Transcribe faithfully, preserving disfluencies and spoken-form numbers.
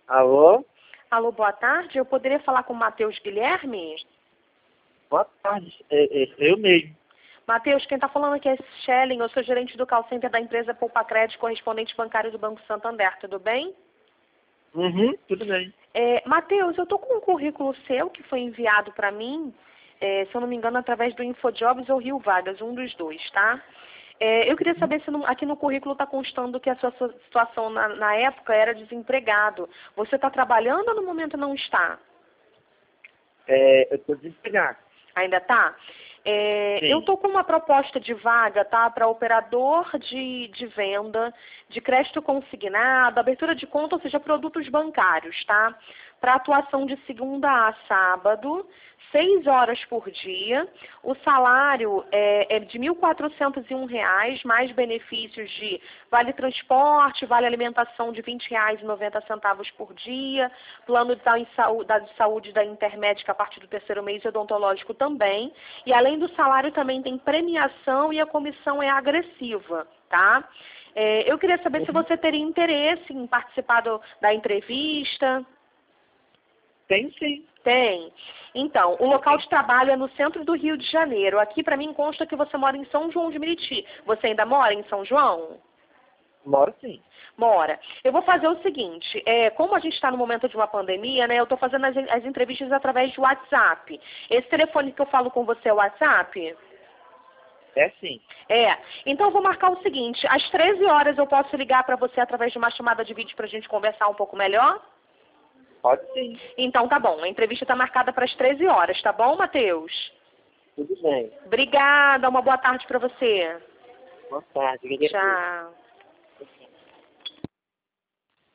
Alô? Alô, boa tarde. Eu poderia falar com o Matheus Guilherme? Boa tarde. É, é, eu mesmo. Matheus, quem está falando aqui é Shelling. Eu sou gerente do call center da empresa Poupa Crédito, correspondente bancário do Banco Santander. Tudo bem? Uhum, tudo bem. É, Matheus, eu estou com um currículo seu que foi enviado para mim, é, se eu não me engano, através do InfoJobs ou Rio Vagas, um dos dois, tá? É, eu queria saber se no- aqui no currículo está constando que a sua sua situação na, na época era desempregado. Você está trabalhando ou no momento não está? É, eu estou desempregado. Ainda tá? É, Sim. eu estou com uma proposta de vaga, tá? Para operador de, de venda, de crédito consignado, abertura de conta, ou seja, produtos bancários, tá? Para atuação de segunda a sábado, seis horas por dia. O salário é, é de mil quatrocentos e um reais, mais benefícios de vale transporte, vale alimentação de vinte reais e noventa centavos por dia, plano de saúde, da de saúde da Intermédica a partir do terceiro mês e odontológico também. E além do salário também tem premiação e a comissão é agressiva, tá? É, eu queria saber se você teria interesse em participar do, da entrevista. Tem sim. Tem. Então, o local de trabalho é no centro do Rio de Janeiro. Aqui, para mim, consta que você mora em São João de Meriti. Você ainda mora em São João? Moro sim. Mora. Eu vou fazer o seguinte, é, como a gente está no momento de uma pandemia, né, eu estou fazendo as, as entrevistas através de WhatsApp. Esse telefone que eu falo com você é o WhatsApp? É sim. É. Então, eu vou marcar o seguinte, às treze horas eu posso ligar para você através de uma chamada de vídeo para a gente conversar um pouco melhor? Pode sim. Então, tá bom. A entrevista está marcada para as treze horas, tá bom, Matheus? Tudo bem. Obrigada, uma boa tarde para você. Boa tarde. Tchau.